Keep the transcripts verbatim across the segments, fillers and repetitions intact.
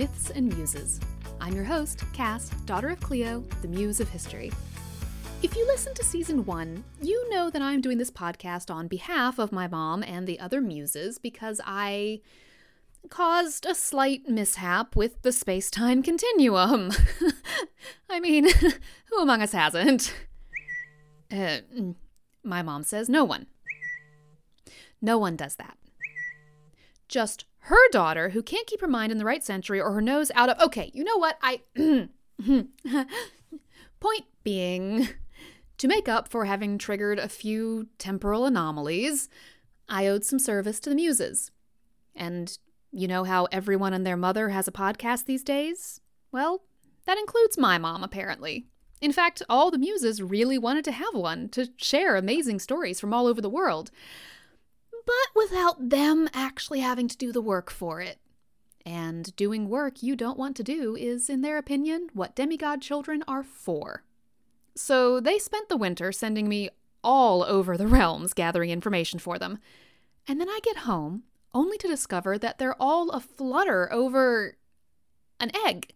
Myths and Muses. I'm your host, Cass, daughter of Cleo, the Muse of History. If you listened to season one, you know that I'm doing this podcast on behalf of my mom and the other muses because I caused a slight mishap with the space-time continuum. I mean, who among us hasn't? Uh, my mom says no one. No one does that. Just her daughter, who can't keep her mind in the right century or her nose out of... Okay, you know what? I... Point being, to make up for having triggered a few temporal anomalies, I owed some service to the muses. And you know how everyone and their mother has a podcast these days? Well, that includes my mom, apparently. In fact, all the muses really wanted to have one to share amazing stories from all over the world. But without them actually having to do the work for it. And doing work you don't want to do is, in their opinion, what demigod children are for. So they spent the winter sending me all over the realms gathering information for them. And then I get home, only to discover that they're all aflutter over an egg.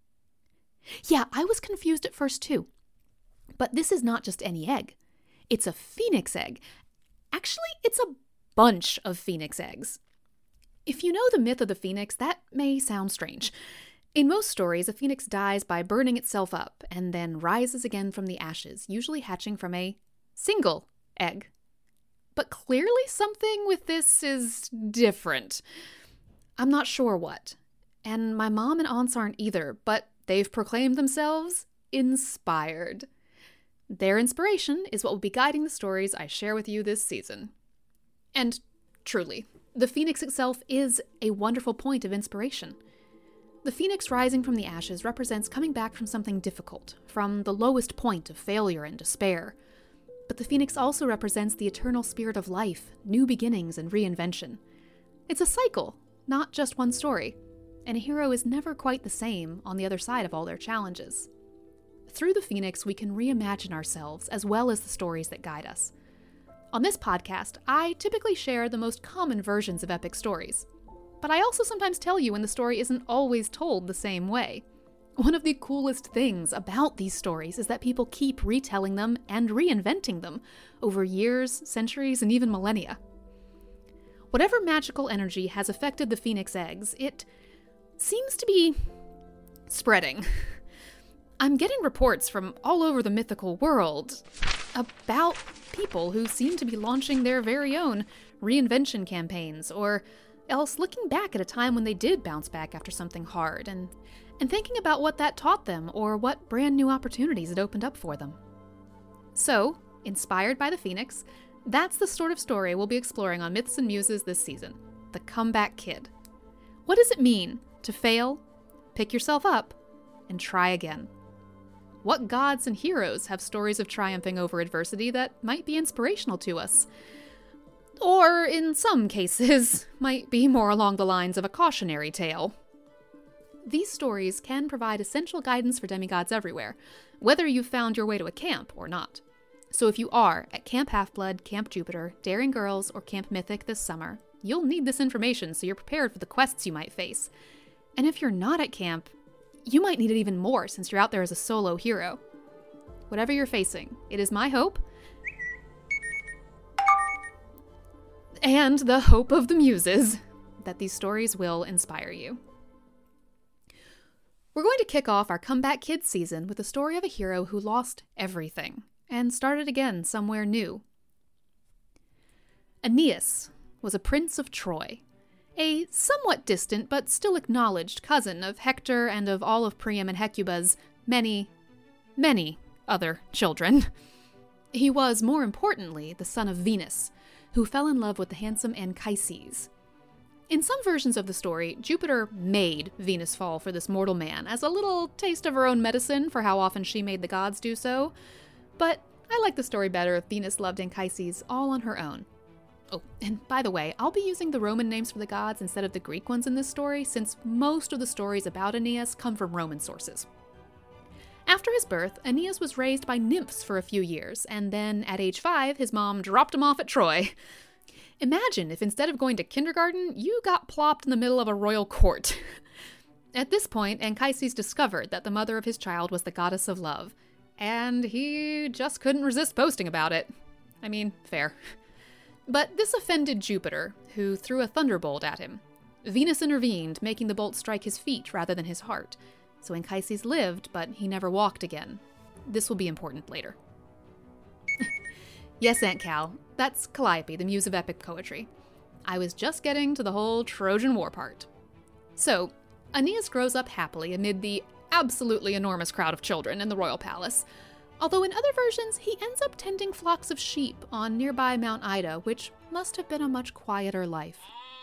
Yeah, I was confused at first too. But this is not just any egg. It's a phoenix egg. Actually, it's a bunch of phoenix eggs. If you know the myth of the phoenix, that may sound strange. In most stories, a phoenix dies by burning itself up and then rises again from the ashes, usually hatching from a single egg. But clearly something with this is different. I'm not sure what. And my mom and aunts aren't either, but they've proclaimed themselves inspired. Their inspiration is what will be guiding the stories I share with you this season. And truly, the phoenix itself is a wonderful point of inspiration. The phoenix rising from the ashes represents coming back from something difficult, from the lowest point of failure and despair. But the phoenix also represents the eternal spirit of life, new beginnings, and reinvention. It's a cycle, not just one story, and a hero is never quite the same on the other side of all their challenges. Through the phoenix, we can reimagine ourselves as well as the stories that guide us. On this podcast, I typically share the most common versions of epic stories. But I also sometimes tell you when the story isn't always told the same way. One of the coolest things about these stories is that people keep retelling them and reinventing them over years, centuries, and even millennia. Whatever magical energy has affected the phoenix eggs, it seems to be spreading. I'm getting reports from all over the mythical world about people who seem to be launching their very own reinvention campaigns, or else looking back at a time when they did bounce back after something hard, and, and thinking about what that taught them, or what brand new opportunities it opened up for them. So, inspired by the phoenix, that's the sort of story we'll be exploring on Myths and Muses this season, the comeback kid. What does it mean to fail, pick yourself up, and try again? What gods and heroes have stories of triumphing over adversity that might be inspirational to us? Or, in some cases, might be more along the lines of a cautionary tale. These stories can provide essential guidance for demigods everywhere, whether you've found your way to a camp or not. So if you are at Camp Half-Blood, Camp Jupiter, Daring Girls, or Camp Mythic this summer, you'll need this information so you're prepared for the quests you might face. And if you're not at camp, you might need it even more since you're out there as a solo hero. Whatever you're facing, it is my hope, and the hope of the muses, that these stories will inspire you. We're going to kick off our Comeback Kid season with the story of a hero who lost everything and started again somewhere new. Aeneas was a prince of Troy, a somewhat distant but still acknowledged cousin of Hector and of all of Priam and Hecuba's many, many other children. He was, more importantly, the son of Venus, who fell in love with the handsome Anchises. In some versions of the story, Jupiter made Venus fall for this mortal man as a little taste of her own medicine for how often she made the gods do so. But I like the story better if Venus loved Anchises all on her own. Oh, and by the way, I'll be using the Roman names for the gods instead of the Greek ones in this story, since most of the stories about Aeneas come from Roman sources. After his birth, Aeneas was raised by nymphs for a few years, and then at age five, his mom dropped him off at Troy. Imagine if instead of going to kindergarten, you got plopped in the middle of a royal court. At this point, Anchises discovered that the mother of his child was the goddess of love, and he just couldn't resist boasting about it. I mean, fair. But this offended Jupiter, who threw a thunderbolt at him. Venus intervened, making the bolt strike his feet rather than his heart. So Anchises lived, but he never walked again. This will be important later. Yes, Aunt Cal, that's Calliope, the muse of epic poetry. I was just getting to the whole Trojan War part. So, Aeneas grows up happily amid the absolutely enormous crowd of children in the royal palace, although in other versions he ends up tending flocks of sheep on nearby Mount Ida, which must have been a much quieter life.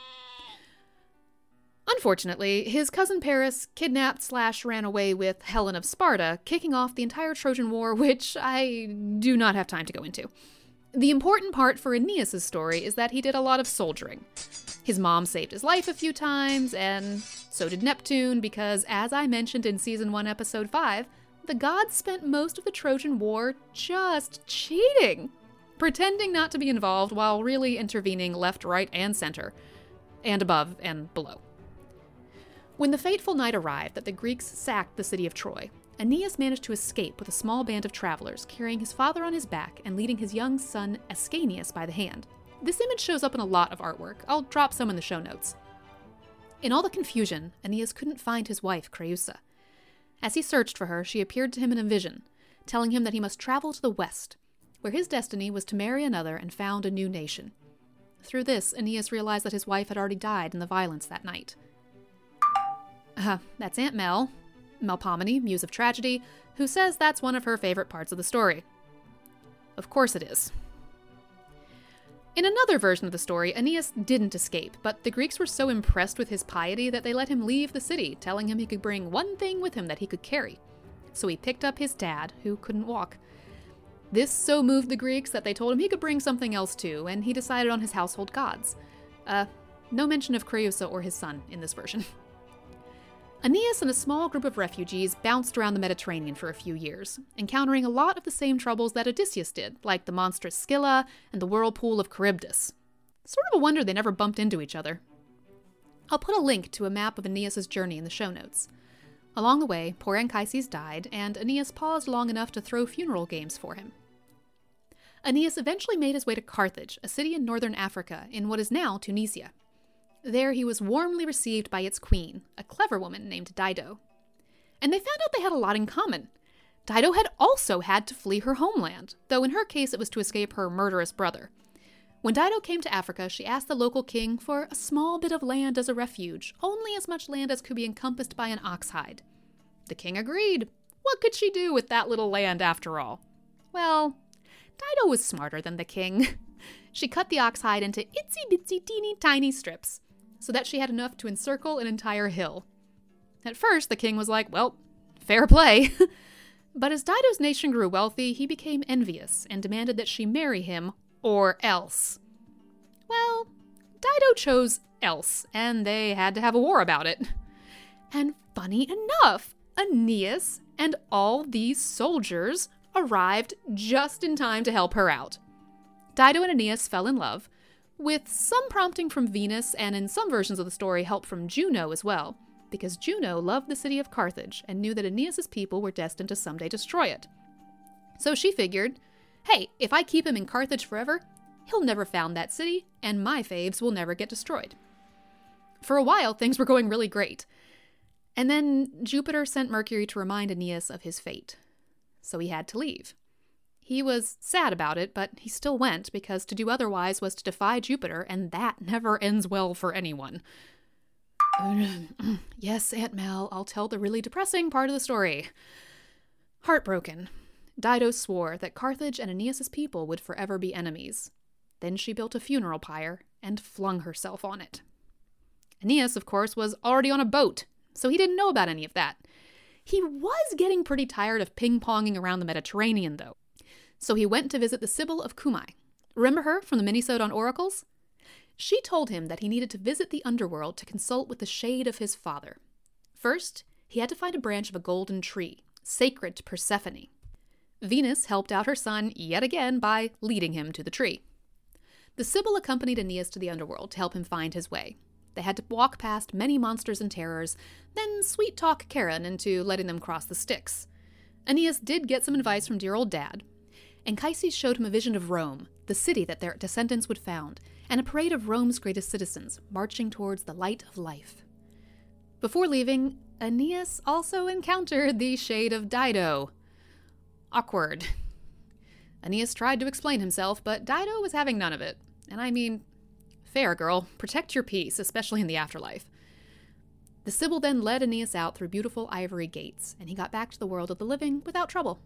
Unfortunately, his cousin Paris kidnapped slash ran away with Helen of Sparta, kicking off the entire Trojan War, which I do not have time to go into. The important part for Aeneas' story is that he did a lot of soldiering. His mom saved his life a few times, and so did Neptune, because as I mentioned in Season one, Episode five, the gods spent most of the Trojan War just cheating, pretending not to be involved while really intervening left, right, and center, and above and below. When the fateful night arrived that the Greeks sacked the city of Troy, Aeneas managed to escape with a small band of travelers, carrying his father on his back and leading his young son Ascanius by the hand. This image shows up in a lot of artwork. I'll drop some in the show notes. In all the confusion, Aeneas couldn't find his wife, Creusa. As he searched for her, she appeared to him in a vision, telling him that he must travel to the west, where his destiny was to marry another and found a new nation. Through this, Aeneas realized that his wife had already died in the violence that night. Uh, that's Aunt Mel, Melpomene, muse of tragedy, who says that's one of her favorite parts of the story. Of course it is. In another version of the story, Aeneas didn't escape, but the Greeks were so impressed with his piety that they let him leave the city, telling him he could bring one thing with him that he could carry. So he picked up his dad, who couldn't walk. This so moved the Greeks that they told him he could bring something else too, and he decided on his household gods. Uh, no mention of Creusa or his son in this version. Aeneas and a small group of refugees bounced around the Mediterranean for a few years, encountering a lot of the same troubles that Odysseus did, like the monstrous Scylla and the whirlpool of Charybdis. Sort of a wonder they never bumped into each other. I'll put a link to a map of Aeneas' journey in the show notes. Along the way, poor Anchises died, and Aeneas paused long enough to throw funeral games for him. Aeneas eventually made his way to Carthage, a city in northern Africa, in what is now Tunisia. There he was warmly received by its queen, a clever woman named Dido. And they found out they had a lot in common. Dido had also had to flee her homeland, though in her case it was to escape her murderous brother. When Dido came to Africa, she asked the local king for a small bit of land as a refuge, only as much land as could be encompassed by an ox hide. The king agreed. What could she do with that little land after all? Well, Dido was smarter than the king. She cut the ox hide into itsy-bitsy teeny tiny strips, so that she had enough to encircle an entire hill. At first, the king was like, well, fair play. But as Dido's nation grew wealthy, he became envious and demanded that she marry him, or else. Well, Dido chose else, and they had to have a war about it. And funny enough, Aeneas and all these soldiers arrived just in time to help her out. Dido and Aeneas fell in love, with some prompting from Venus, and in some versions of the story, help from Juno as well, because Juno loved the city of Carthage and knew that Aeneas' people were destined to someday destroy it. So she figured, hey, if I keep him in Carthage forever, he'll never found that city, and my faves will never get destroyed. For a while, things were going really great. And then Jupiter sent Mercury to remind Aeneas of his fate. So he had to leave. He was sad about it, but he still went, because to do otherwise was to defy Jupiter, and that never ends well for anyone. Yes, Aunt Mel, I'll tell the really depressing part of the story. Heartbroken, Dido swore that Carthage and Aeneas' people would forever be enemies. Then she built a funeral pyre and flung herself on it. Aeneas, of course, was already on a boat, so he didn't know about any of that. He was getting pretty tired of ping-ponging around the Mediterranean, though. So he went to visit the Sibyl of Cumae. Remember her from the minisode on oracles? She told him that he needed to visit the underworld to consult with the shade of his father. First, he had to find a branch of a golden tree, sacred to Persephone. Venus helped out her son yet again by leading him to the tree. The Sibyl accompanied Aeneas to the underworld to help him find his way. They had to walk past many monsters and terrors, then sweet-talk Charon into letting them cross the Styx. Aeneas did get some advice from dear old dad. Anchises showed him a vision of Rome, the city that their descendants would found, and a parade of Rome's greatest citizens marching towards the light of life. Before leaving, Aeneas also encountered the shade of Dido. Awkward. Aeneas tried to explain himself, but Dido was having none of it. And I mean, fair girl, protect your peace, especially in the afterlife. The Sibyl then led Aeneas out through beautiful ivory gates, and he got back to the world of the living without trouble.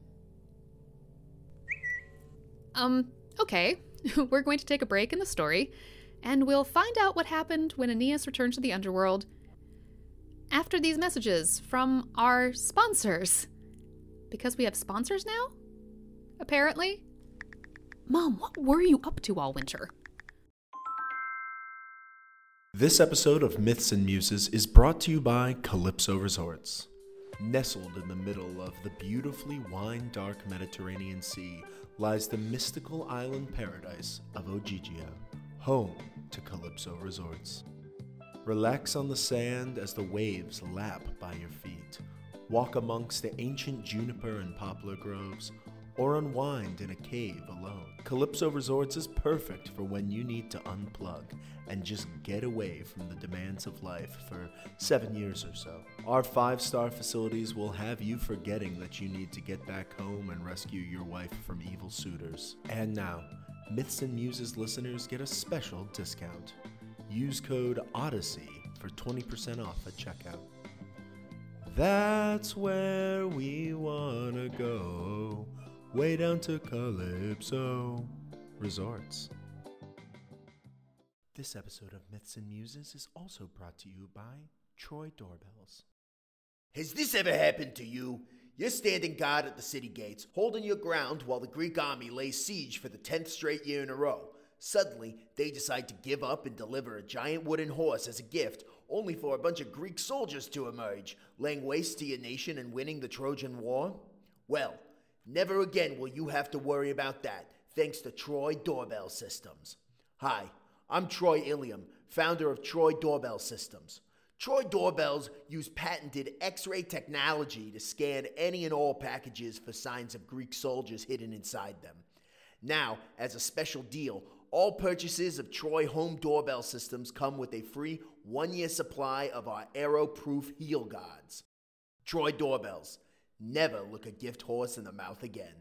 Um, okay, we're going to take a break in the story, and we'll find out what happened when Aeneas returned to the underworld after these messages from our sponsors. Because we have sponsors now? Apparently. Mom, what were you up to all winter? This episode of Myths and Muses is brought to you by Calypso Resorts. Nestled in the middle of the beautifully wine-dark Mediterranean Sea lies the mystical island paradise of Ogygia, home to Calypso Resorts. Relax on the sand as the waves lap by your feet. Walk amongst the ancient juniper and poplar groves, or unwind in a cave alone. Calypso Resorts is perfect for when you need to unplug and just get away from the demands of life for seven years or so. Our five-star facilities will have you forgetting that you need to get back home and rescue your wife from evil suitors. And now, Myths and Muses listeners get a special discount. Use code Odyssey for twenty percent off at checkout. That's where we wanna go, way down to Calypso Resorts. This episode of Myths and Muses is also brought to you by Troy Doorbells. Has this ever happened to you? You're standing guard at the city gates, holding your ground while the Greek army lays siege for the tenth straight year in a row. Suddenly, they decide to give up and deliver a giant wooden horse as a gift, only for a bunch of Greek soldiers to emerge, laying waste to your nation and winning the Trojan War? Well, never again will you have to worry about that, thanks to Troy Doorbell Systems. Hi, I'm Troy Ilium, founder of Troy Doorbell Systems. Troy Doorbells use patented X-ray technology to scan any and all packages for signs of Greek soldiers hidden inside them. Now, as a special deal, all purchases of Troy home doorbell systems come with a free one-year supply of our arrow-proof heel guards. Troy Doorbells. Never look a gift horse in the mouth again.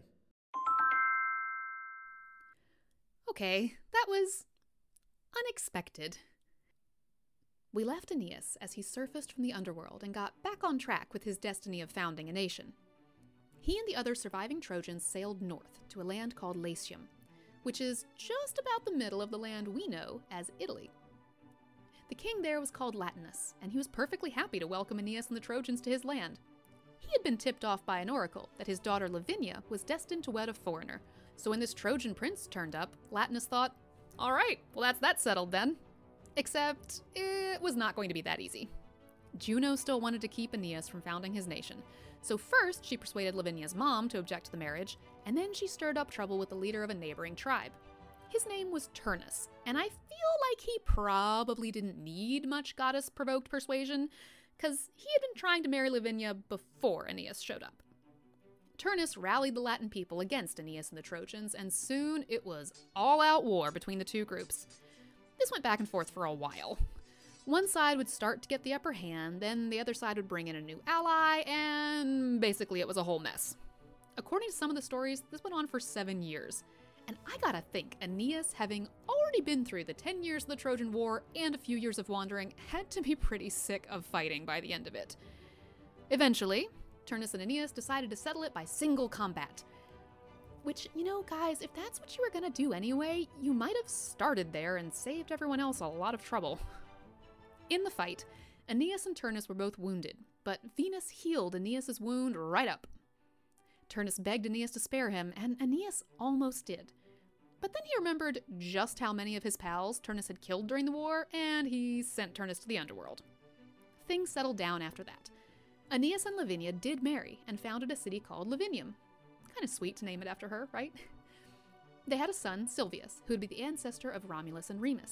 Okay, that was unexpected. We left Aeneas as he surfaced from the underworld and got back on track with his destiny of founding a nation. He and the other surviving Trojans sailed north to a land called Latium, which is just about the middle of the land we know as Italy. The king there was called Latinus, and he was perfectly happy to welcome Aeneas and the Trojans to his land. He had been tipped off by an oracle that his daughter Lavinia was destined to wed a foreigner, so when this Trojan prince turned up, Latinus thought, all right, well that's that settled then. Except, it was not going to be that easy. Juno still wanted to keep Aeneas from founding his nation, so first she persuaded Lavinia's mom to object to the marriage, and then she stirred up trouble with the leader of a neighboring tribe. His name was Turnus, and I feel like he probably didn't need much goddess-provoked persuasion, because he had been trying to marry Lavinia before Aeneas showed up. Turnus rallied the Latin people against Aeneas and the Trojans, and soon it was all-out war between the two groups. This went back and forth for a while. One side would start to get the upper hand, then the other side would bring in a new ally, and basically it was a whole mess. According to some of the stories, this went on for seven years. And I gotta think, Aeneas, having already been through the ten years of the Trojan War and a few years of wandering, had to be pretty sick of fighting by the end of it. Eventually, Turnus and Aeneas decided to settle it by single combat. Which, you know, guys, if that's what you were gonna do anyway, you might have started there and saved everyone else a lot of trouble. In the fight, Aeneas and Turnus were both wounded, but Venus healed Aeneas' wound right up. Turnus begged Aeneas to spare him, and Aeneas almost did. But then he remembered just how many of his pals Turnus had killed during the war, and he sent Turnus to the underworld. Things settled down after that. Aeneas and Lavinia did marry and founded a city called Lavinium. Kind of sweet to name it after her, right? They had a son, Silvius, who would be the ancestor of Romulus and Remus.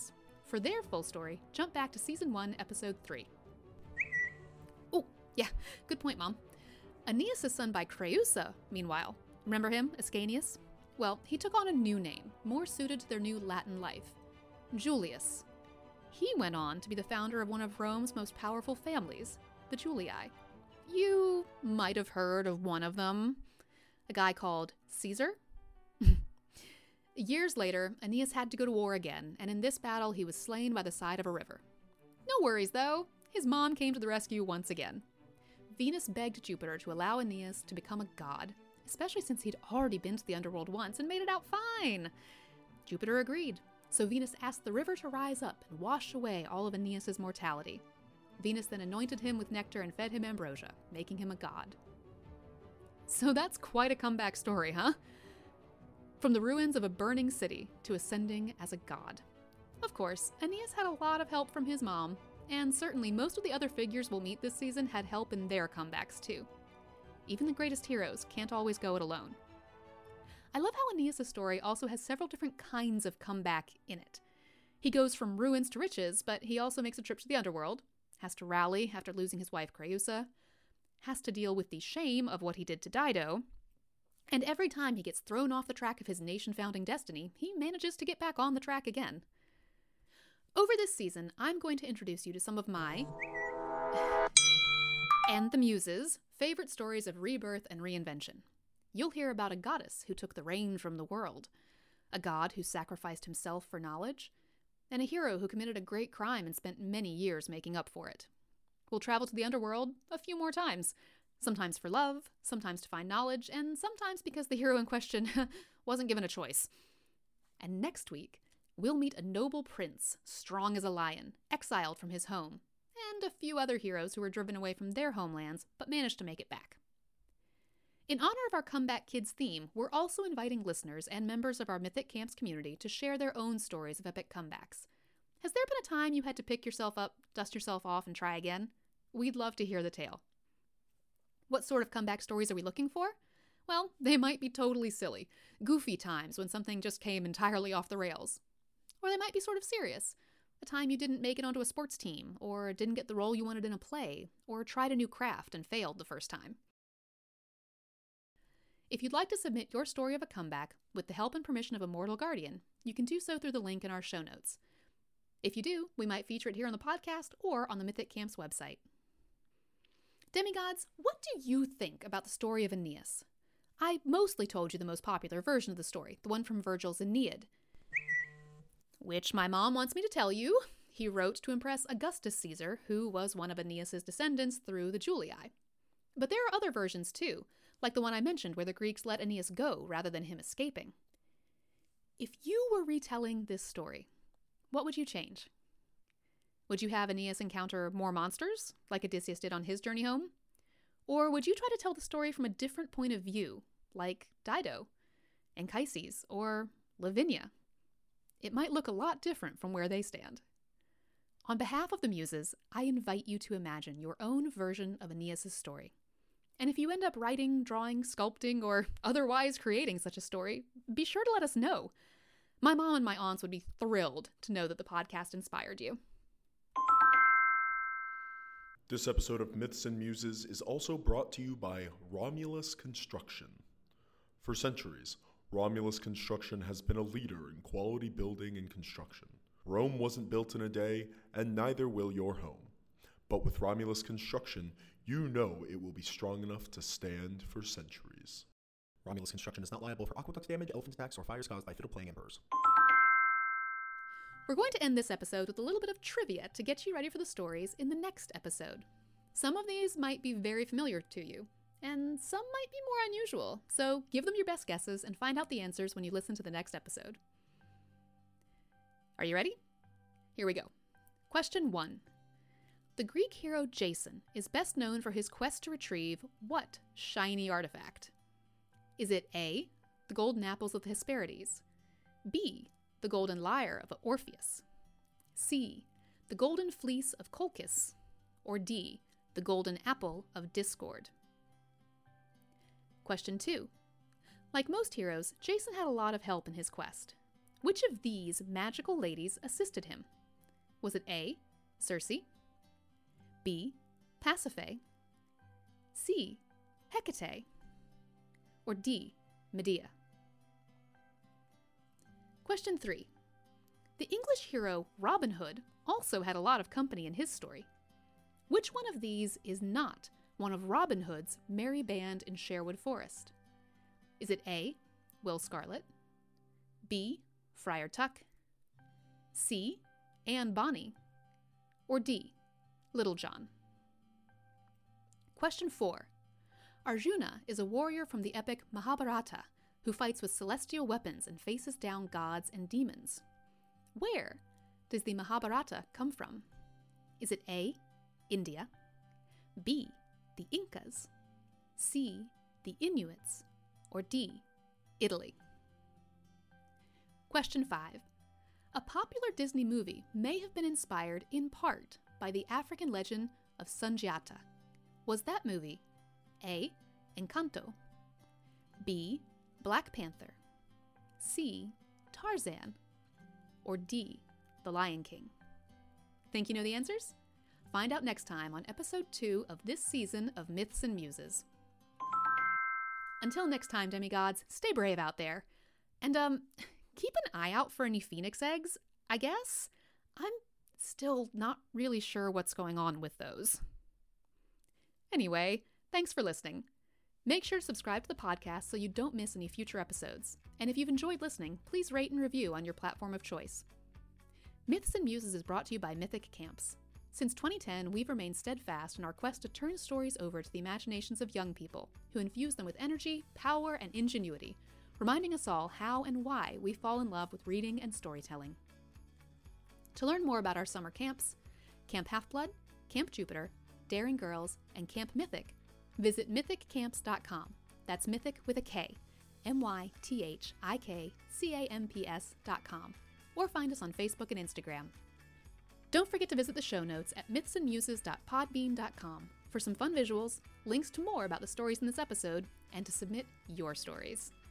For their full story, jump back to Season one, Episode three. Oh, yeah, good point, Mom. Aeneas is son by Creusa, meanwhile. Remember him, Ascanius? Well, he took on a new name, more suited to their new Latin life. Julius. He went on to be the founder of one of Rome's most powerful families, the Julii. You might have heard of one of them. A guy called Caesar? Years later, Aeneas had to go to war again, and in this battle he was slain by the side of a river. No worries, though. His mom came to the rescue once again. Venus begged Jupiter to allow Aeneas to become a god, especially since he'd already been to the underworld once and made it out fine. Jupiter agreed, so Venus asked the river to rise up and wash away all of Aeneas' mortality. Venus then anointed him with nectar and fed him ambrosia, making him a god. So that's quite a comeback story, huh? From the ruins of a burning city to ascending as a god. Of course, Aeneas had a lot of help from his mom, and certainly most of the other figures we'll meet this season had help in their comebacks too. Even the greatest heroes can't always go it alone. I love how Aeneas' story also has several different kinds of comeback in it. He goes from ruins to riches, but he also makes a trip to the underworld, has to rally after losing his wife Creusa, has to deal with the shame of what he did to Dido, and every time he gets thrown off the track of his nation-founding destiny, he manages to get back on the track again. Over this season, I'm going to introduce you to some of my, and the Muses' favorite stories of rebirth and reinvention. You'll hear about a goddess who took the reign from the world, a god who sacrificed himself for knowledge, and a hero who committed a great crime and spent many years making up for it. We'll travel to the underworld a few more times, sometimes for love, sometimes to find knowledge, and sometimes because the hero in question wasn't given a choice. And next week, we'll meet a noble prince, strong as a lion, exiled from his home, and a few other heroes who were driven away from their homelands but managed to make it back. In honor of our Comeback Kids theme, we're also inviting listeners and members of our Mythic Camps community to share their own stories of epic comebacks. Has there been a time you had to pick yourself up, dust yourself off, and try again? We'd love to hear the tale. What sort of comeback stories are we looking for? Well, they might be totally silly, goofy times when something just came entirely off the rails. Or they might be sort of serious, a time you didn't make it onto a sports team, or didn't get the role you wanted in a play, or tried a new craft and failed the first time. If you'd like to submit your story of a comeback with the help and permission of a mortal guardian, you can do so through the link in our show notes. If you do, we might feature it here on the podcast or on the Mythic Camps website. Demigods, what do you think about the story of Aeneas? I mostly told you the most popular version of the story, the one from Virgil's Aeneid, which my mom wants me to tell you he wrote to impress Augustus Caesar, who was one of Aeneas' descendants through the Julii. But there are other versions too, like the one I mentioned where the Greeks let Aeneas go rather than him escaping. If you were retelling this story, what would you change? Would you have Aeneas encounter more monsters, like Odysseus did on his journey home? Or would you try to tell the story from a different point of view, like Dido, Anchises, or Lavinia? It might look a lot different from where they stand. On behalf of the Muses, I invite you to imagine your own version of Aeneas' story. And if you end up writing, drawing, sculpting, or otherwise creating such a story, be sure to let us know. My mom and my aunts would be thrilled to know that the podcast inspired you. This episode of Myths and Muses is also brought to you by Romulus Construction. For centuries, Romulus Construction has been a leader in quality building and construction. Rome wasn't built in a day, and neither will your home. But with Romulus Construction, you know it will be strong enough to stand for centuries. Romulus Construction is not liable for aqueduct damage, elephant attacks, or fires caused by fiddle-playing emperors. We're going to end this episode with a little bit of trivia to get you ready for the stories in the next episode. Some of these might be very familiar to you, and some might be more unusual, so give them your best guesses and find out the answers when you listen to the next episode. Are you ready? Here we go. Question one. The Greek hero Jason is best known for his quest to retrieve what shiny artifact? Is it A, the golden apples of the Hesperides, B, the golden lyre of Orpheus, C, the golden fleece of Colchis, or D, the golden apple of Discord? Question two. Like most heroes, Jason had a lot of help in his quest. Which of these magical ladies assisted him? Was it A, Circe, B, Pasiphae, C, Hecate, or D, Medea? Question three. The English hero Robin Hood also had a lot of company in his story. Which one of these is not one of Robin Hood's merry band in Sherwood Forest? Is it A, Will Scarlet, B, Friar Tuck, C, Anne Bonny, or D, Little John? Question four. Arjuna is a warrior from the epic Mahabharata who fights with celestial weapons and faces down gods and demons. Where does the Mahabharata come from? Is it A, India, B, the Incas, C, the Inuits, or D, Italy? Question five. A popular Disney movie may have been inspired in part by the African legend of Sundiata. Was that movie A, Encanto, B, Black Panther, C, Tarzan, or D, The Lion King? Think you know the answers? Find out next time on episode two of this season of Myths and Muses. Until next time, demigods, stay brave out there. And, um, keep an eye out for any phoenix eggs, I guess. I'm still not really sure what's going on with those. Anyway, thanks for listening. Make sure to subscribe to the podcast so you don't miss any future episodes. And if you've enjoyed listening, please rate and review on your platform of choice. Myths and Muses is brought to you by Mythic Camps. Since twenty ten, we've remained steadfast in our quest to turn stories over to the imaginations of young people, who infuse them with energy, power, and ingenuity, reminding us all how and why we fall in love with reading and storytelling. To learn more about our summer camps, Camp Half-Blood, Camp Jupiter, Daring Girls, and Camp Mythic, visit mythic camps dot com. That's Mythic with a K, M Y T H I K C A M P S dot com, or find us on Facebook and Instagram. Don't forget to visit the show notes at myths and muses dot podbean dot com for some fun visuals, links to more about the stories in this episode, and to submit your stories.